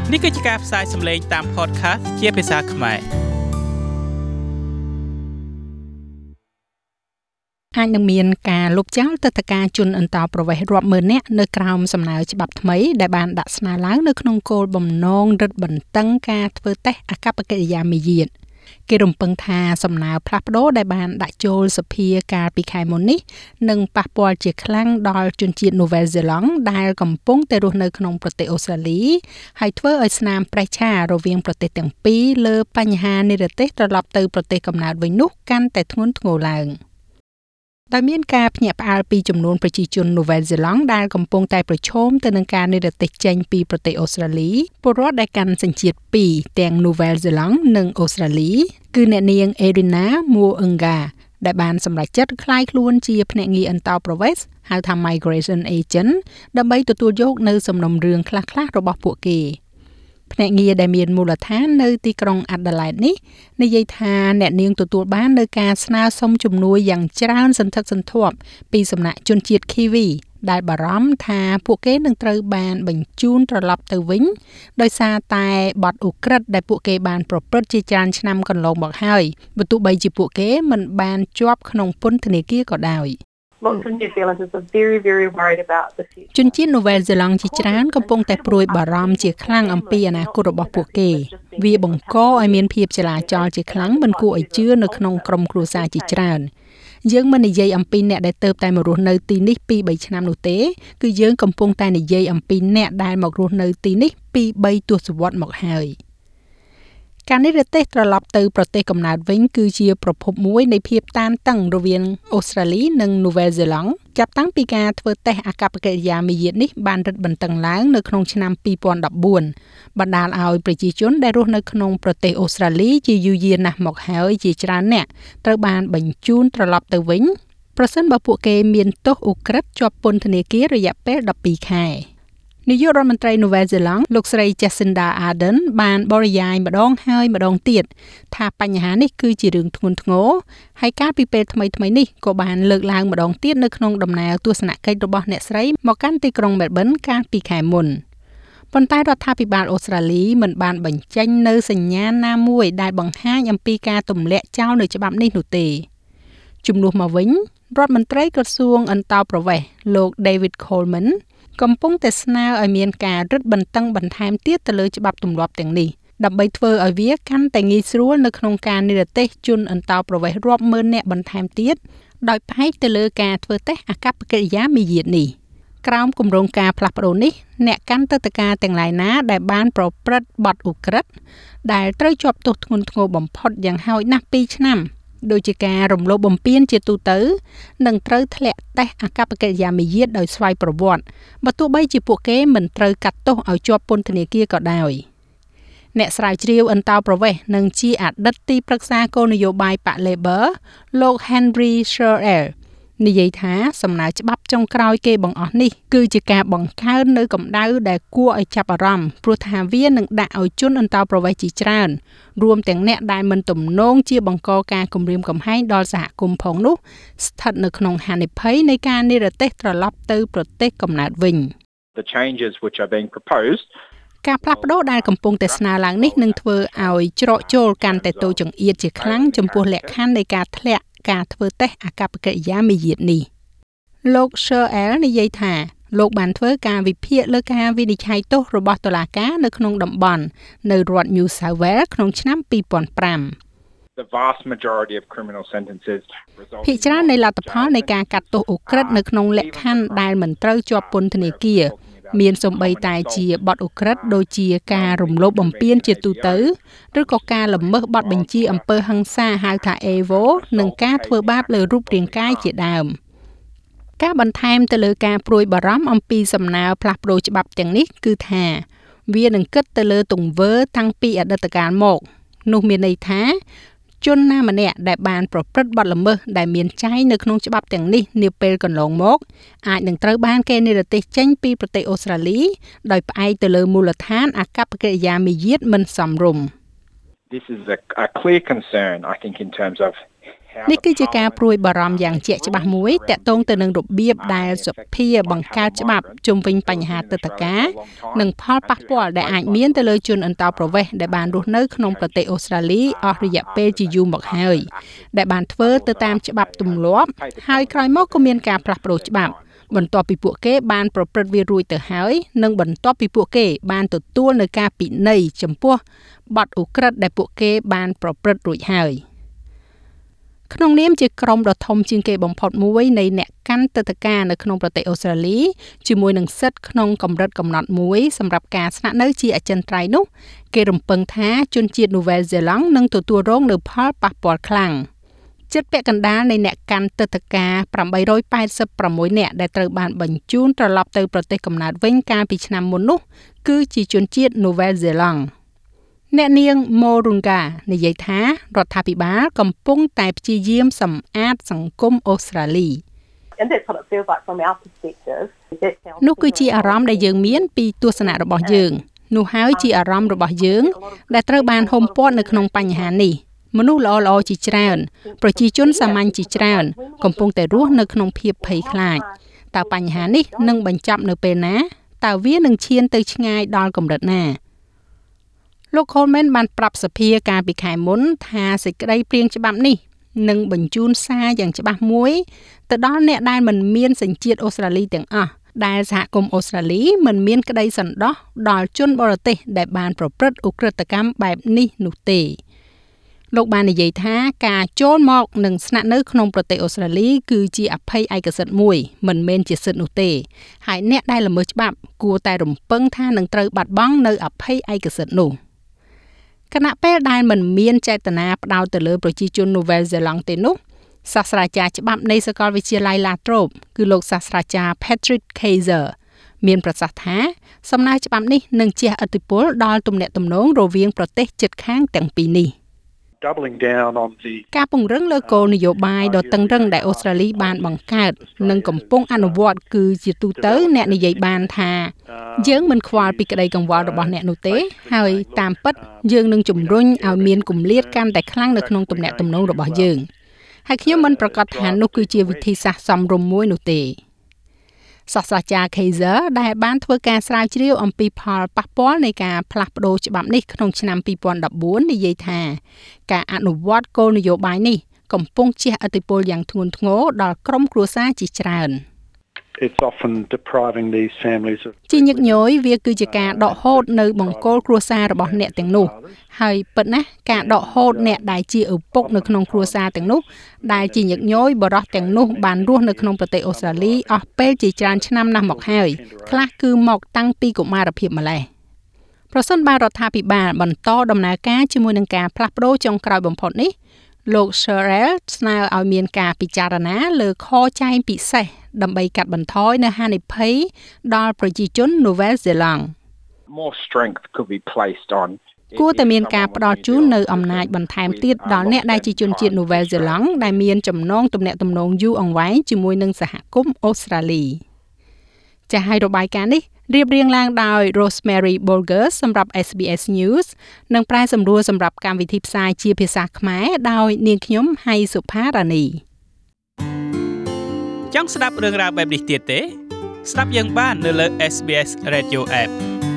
នេះគឺជាការផ្សាយសម្លេងតាម podcast ជាភាសាខ្មែរអាចនឹងមានការលុបចោលទិដ្ឋាការជនអន្តោប្រវេសន៍រាប់ម៉ឺននាក់នៅក្រោមសំណើច្បាប់ថ្មីដែលបានដាក់ស្នើឡើងនៅក្នុងគោលបំណងរឹតបន្តឹងការធ្វើតេស្តអាកប្បកិរិយាមាយាទគេរំពឹងថាសំណើផ្លាស់ប្ដូរដែលបានដាក់ចូលសភាកាលពីខែមុននេះនឹងប៉ះពាល់ជាខ្លាំងដល់ជនជាតិនូវែលសេឡង់ដែលកំពុងតែរស់នៅក្នុងប្រទេសអូស្ត្រាលីហើយធ្វើឲ្យស្នាមប្រេះឆារវាងប្រទេសទាំងពីរលើបញ្ហានិរទេសត្រឡប់ទៅប្រទេសកំណើតវិញនោះកាន់តែធ្ងន់ធ្ងរឡើងដោយមានការភ្ញាក់ផ្អើលពីចំនួនប្រជាជននូវែលសេឡង់ដែលកំពុងតែប្រឈមទៅនឹងការនិរទេសចេញពីប្រទេសអូស្ត្រាលីពលរដ្ឋដែលកាន់សញ្ជាតិពីរទាំងនូវែលសេឡង់និងអូស្ត្រាលីគឺអ្នកនាងអេរីណាមួអឹងហ្កាដែលបានសម្រេចចិត្តក្លាយខ្លួនជាភ្នាក់ងារអន្តោប្រវេសន៍ហៅថា Migration Agent ដើម្បីទទួលយកនៅសំណុំរឿងខ្លះៗរបស់ពួកគេភ្នាក់ងារដែលមានមូលដ្ឋាននៅទីក្រុង Adelaide នេះនិយាយថាអ្នកនាងទទួលបាននៅការស្នើសុំជំនួយយ៉ាងច្រើនសន្ធឹកសន្ធាប់ពីសំណាក់ជនជាតិ Kiwi ដែលបារម្ភថាពួកគេនឹងត្រូវបានបញ្ជូនត្រឡប់ទៅវិញដោយសារតែបទឧក្រិដ្ឋដែលពួកគេបានប្រព្រឹត្តជាច្រើនឆ្នាំកន្លងមកហើយបើទោះបីជាពួកគេមិនបានជាប់ក្នុងពន្ធនាគារក៏ដោយ Lots of New Zealanders are very, very worried about the future. ជនជាតិនូវែលសេឡង់ជាច្រើនកំពុងតែព្រួយបារម្ភជាខ្លាំងអំពីអនាគតរបស់ពួកគេវាបង្កឲ្យមានភាពចលាចលជាខ្លាំងមិនគួរឲ្យជឿនៅក្នុងក្រុមគ្រួសារជាច្រើនយើងមិននិយាយអំពីអ្នកដែលទៅតែមករស់នៅទីនេះ 2-3 ឆ្នាំនោះទេគឺយើងកំពុងតែនិយាយអំពីអ្នកដែលមករស់នៅទីនេះ 2-3 ទសវត្សរ៍មកហើយការនិរទេសត្រឡប់ទៅប្រទេសកំណើតវិញគឺជាប្រភពមួយនៃភាពតានតឹងរវាងអូស្ត្រាលីនិងនូវែលសេឡង់ចាប់តាំងពីការធ្វើតេស្តអាកប្បកិរិយាមាយាទនេះបានរឹតបន្តឹងឡើងនៅក្នុងឆ្នាំ 2014 បណ្ដាលឲ្យប្រជាជនដែលរស់នៅក្នុងប្រទេសអូស្ត្រាលីជាយូរយារណាស់មកហើយជាច្រើនអ្នកត្រូវបានបញ្ជូនត្រឡប់ទៅវិញប្រសិនបើពួកគេមានទោសឧក្រិដ្ឋជាប់ពន្ធនាគាររយៈពេល12ខែនាយករដ្ឋមន្ត្រីនូវែលសេឡង់លោកស្រី Jacinda Ardern បានបរិយាយម្ដងហើយម្ដងទៀតថាបញ្ហានេះគឺជារឿងធ្ងន់ធ្ងរហើយកាលពីពេលថ្មីៗនេះក៏បានលើកឡើងម្ដងទៀតនៅក្នុងដំណើរទស្សនកិច្ចរបស់អ្នកស្រីមកកាន់ទីក្រុង Melbourne កាលពីខែមុនប៉ុន្តែរដ្ឋាភិបាលអូស្ត្រាលីមិនបានបញ្ចេញនៅសញ្ញាណណាមួយដែលបង្ហាញអំពីការទម្លាក់ចោលនៅច្បាប់នេះនោះទេជំនួសមកវិញរដ្ឋមន្ត្រីក្រសួងអន្តោប្រវេសន៍លោក David Colemanកំពុងតែស្នើឲ្យមានការរឹតបន្តឹងបន្ថែមទៀតទៅលើច្បាប់ទម្លាប់ទាំងនេះដើម្បីធ្វើឲ្យវាកាន់តែងាយស្រួលនៅក្នុងការនិរទេសជនអន្តោប្រវេសន៍រាប់ម៉ឺននាក់បន្ថែមទៀតដោយផ្អែកទៅលើការធ្វើតេស្តអាកប្បកិរិយាមាយាទនេះក្រោមគម្រោងការផ្លាស់ប្ដូរនេះអ្នកកាន់ទិដ្ឋាការទាំងឡាយណាដែលបានប្រព្រឹត្តបទឧក្រិដ្ឋដែលត្រូវជាប់ទោសធ្ងន់ធ្ងរបំផុតយ៉ាងហោចណាស់2ឆ្នាំដូចជាការរំលោភបំពានជាទូទៅនឹងត្រូវធ្លាក់តេស្តអាកប្បកិរិយាមាយាទដោយស្វ័យប្រវត្តិបើទោះបីជាពួកគេមិនត្រូវកាត់ទោសឲ្យជាប់ពន្ធនាគារក៏ដោយអ្នកស្រាវជ្រាវអន្តោប្រវេសន៍និងជាអតីតទីប្រឹក្សាគោលនយោបាយបក Labor លោក Henry Sherrill និយាយថាសំណើច្បាប់ចុងក្រោយគេបង្អស់នេះគឺជាការបង្កើននៅកម្ដៅដែលគួរឲ្យចាប់អារម្មណ៍ព្រោះថាវានឹងដាក់ឲ្យជនអន្តោប្រវេសន៍ជាច្រើនរួមទាំងអ្នកដែលមិនទំនងជាបង្កការគំរាមកំហែងដល់សហគមន៍ផងនោះស្ថិតនៅក្នុងហានិភ័យនៃការនិរទេសត្រឡប់ទៅប្រទេសកំណើតវិញ The changes which are being proposed ការផ្លាស់ប្ដូរដែលកំពុងតែស្នើឡើងនេះនឹងធ្វើឲ្យច្រកចូលកាន់តែតូចចង្អៀតជាខ្លាំងចំពោះលក្ខខណ្ឌនៃការធ្លាក់ការធ្វើតេស្តអាកប្បកិរិយាមាយាទនេះលោក Sherrill និយាយថាលោកបានធ្វើការវិភាគលើការវិនិច្ឆ័យទោសរបស់តុលាការនៅក្នុងតំបន់នៅរដ្ឋ New South Wales ក្នុងឆ្នាំ2005 The vast majority of criminal sentences ភាគច្រើននៃលទ្ធផលនៃការកាត់ទោសឧក្រិដ្ឋនៅក្នុងលក្ខខណ្ឌដែលមិនត្រូវជាប់ពន្ធនាគារមានសូម្បីតែជាបទឧក្រិដ្ឋដូចជាការរំលោភបំពានជាទូទៅឬក៏ការល្មើសបទបញ្ជាអំពើហិង្សាហៅថា AVO និងការធ្វើបាបលើរូបរាងកាយជាដើមការបន្ថែមទៅលើការព្រួយបារម្ភអំពីសំណើផ្លាស់ប្ដូរច្បាប់ទាំងនេះគឺថាវានឹងគិតទៅលើទង្វើតាំងពីអតីតកាលមកនោះមានន័យថាជនណាម្នាក់ដែលបានប្រព្រឹត្តបទល្មើសដែលមានចែងនៅក្នុងច្បាប់ទាំងនេះនាពេលកន្លងមកអាចនឹងត្រូវបានគេនិរទេសចេញពីប្រទេសអូស្ត្រាលីដោយផ្អែកទៅលើមូលដ្ឋានអាកប្បកិរិយាមាយាទមិនសមរម្យ This is a clear concern I think in terms of នេះគឺជាការព្រួយបារម្ភយ៉ាងជាក់ច្បាស់មួយតាក់ទងទៅនឹងរបៀបដែលសភាបង្កើតច្បាប់ជុំវិញបញ្ហាទឹកដីនិងផលប៉ះពាល់ដែលអាចមានទៅលើជនអន្តោប្រវេសន៍ដែលបានរស់នៅក្នុងប្រទេសអូស្ត្រាលីអស់រយៈពេលជាយូរមកហើយដែលបានធ្វើទៅតាមច្បាប់ទម្លាប់ហើយក្រោយមកក៏មានការផ្លាស់ប្តូរច្បាប់បន្ទាប់ពីពួកគេបានប្រព្រឹត្តវារួចទៅហើយនិងបន្ទាប់ពីពួកគេបានទទួលនៅការពិន័យចំពោះបទឧក្រិដ្ឋដែលពួកគេបានប្រព្រឹត្តរួចហើយក្នុងនាមជាក្រុមដ៏ធំជាងគេបំផុតមួយនៃអ្នកកាន់ទឹកដីការនៅក្នុងប្រទេសអូស្ត្រាលីជាមួយនឹងសិទ្ធិក្នុងកម្រិតកំណត់មួយសម្រាប់ការស្នាក់នៅជាអចិន្ត្រៃយ៍នោះគេរំពឹងថាជនជាតិនូវែលសេឡង់នឹងទទួលរងនូវផលប៉ះពាល់ខ្លាំងជិតពាក់កណ្ដាលនៃអ្នកកាន់ទឹកដីការ886នាក់ដែលត្រូវបានបញ្ជូនត្រឡប់ទៅប្រទេសកំណើតវិញកាលពីឆ្នាំមុននោះគឺជាជនជាតិនូវែលសេឡង់អ្នកនាង Morunga និយាយថារដ្ឋាភិបាលកំពុងតែព្យាយាមសម្អាតសង្គមអូស្ត្រាលី And that's what it feels like from our perspective. នោះគឺជាអារម្មណ៍ដែលយើងមានពីទស្សនៈរបស់យើងនោះហើយជាអារម្មណ៍របស់យើងដែលត្រូវបានហុំព័ទ្ធនៅក្នុងបញ្ហានេះមនុស្សល្អៗជាច្រើនប្រជាជនសាមញ្ញជាច្រើនកំពុងតែរស់នៅក្នុងភាពភ័យខ្លាចតើបញ្ហានេះនឹងបញ្ចប់នៅពេលណាតើវានឹងឈានទៅឆ្ងាយដល់កម្រិតណាលោក Coleman បានប្រាប់សភាកាលពីខែមុនថាសេចក្តីព្រាងច្បាប់នេះនឹងបញ្ជូនសារយ៉ាងច្បាស់មួយទៅដល់អ្នកដែលមិនមានសញ្ជាតិអូស្ត្រាលីទាំងអស់ដែលសហគមន៍អូស្ត្រាលីមិនមានក្តីសន្តោសដល់ជនបរទេសដែលបានប្រព្រឹត្តឧក្រិដ្ឋកម្មបែបនេះនោះទេលោកបាននិយាយថាការចូលមកនិងស្នាក់នៅក្នុងប្រទេសអូស្ត្រាលីគឺជាអភ័យឯកសិទ្ធិមួយមិនមែនជាសិទ្ធិនោះទេហើយអ្នកដែលល្មើសច្បាប់គួរតែរំពឹងថានឹងត្រូវបាត់បង់នៅអភ័យឯកសិទ្ធិនោះគណៈពេលដែលមិនមានចេតនាផ្ដោតទៅលើប្រជាជននូវែលសេឡង់ទេនោះសាស្ត្រាចារ្យច្បាប់នៃសាកលវិទ្យាល័យ La Trobe គឺលោកសាស្ត្រាចារ្យ Patrick Kaiser មានប្រសាសន៍ថាសំណើច្បាប់នេះនឹងជះឥទ្ធិពលដល់ទំនាក់ទំនងរវាងប្រទេសជិតខាងទាំងពីរនេះការពង្រឹងលើគោលនយោបាយដ៏តឹងរ៉ឹងដែលអូស្ត្រាលីបានបង្កើតនិងកំពុងអនុវត្តគឺជាទូទៅអ្នកនិយាយបានថាយើងមិនខ្វល់ពីក្តីកង្វល់របស់អ្នកនោះទេហើយតាមពិតយើងនឹងជំរុញឲ្យមានគម្លាតកាន់តែខ្លាំងនៅក្នុងទំនាក់ទំនងរបស់យើងហើយខ្ញុំមិនប្រកាសថានោះគឺជាវិធីសាស្ត្រសមរម្យមួយនោះទេសាស្ត្រាចារ្យ Kaiser ដែលបានធ្វើការស្រាវជ្រាវអំពីផលប៉ះពាល់នៃការផ្លាស់ប្តូរច្បាប់នេះក្នុងឆ្នាំ2014និយាយថាការអនុវត្តគោលនយោបាយនេះកំពុងជះឥទ្ធិពលយ៉ាងធ្ងន់ធ្ងរដល់ក្រុមគ្រួសារជាច្រើន It's often depriving these families of ជាញឹកញយវាគឺជាការដកហូតនៅបង្គោលគ្រួសាររបស់អ្នកទាំងនោះហើយពិតណាស់ការដកហូតអ្នកដែលជាឪពុកនៅក្នុងគ្រួសារទាំងនោះដែលជាញឹកញយបរិះទាំងនោះបានរស់នៅក្នុងប្រទេសអូស្ត្រាលីអស់ពេលជាច្រើនឆ្នាំណាស់មកហើយខ្លះគឺមកតាំងពីកុមារភាពម្លេះប្រសិនបើរដ្ឋាភិបាលបន្តដំណើរការជាមួយនឹងការផ្លាស់ប្តូរចុងក្រោយបំផុតនេះលោក Sherrill ស្នើឲ្យមានការពិចារណាលើខចែងពិសេសដើម្បីកាត់បន្ថយនៅហានិភ័យដល់ប្រជាជននូវែលសេឡង់ More strength could be placed on គួរតែមានការផ្ដល់ជូននៅអំណាចបន្ថែមទៀតដល់អ្នកដែលជាជនជាតិនូវែលសេឡង់ដែលមានចំណងទំនាក់ទំនងយូរអង្វែងជាមួយនឹងសហគមន៍អូស្ត្រាលីចាស់ហើយរបាយការណ៍នេះរៀបរៀងឡើងដោយ Rosemary Bolger សម្រាប់ SBS News និងប្រែសម្រួលសម្រាប់កម្មវិធីផ្សាយជាភាសាខ្មែរដោយនាងខ្ញុំហៃសុផារ៉ានីចង់ស្ដាប់រឿងរ៉ាវបែបនេះទៀតទេស្ដាប់យើងបាននៅលើ SBS Radio App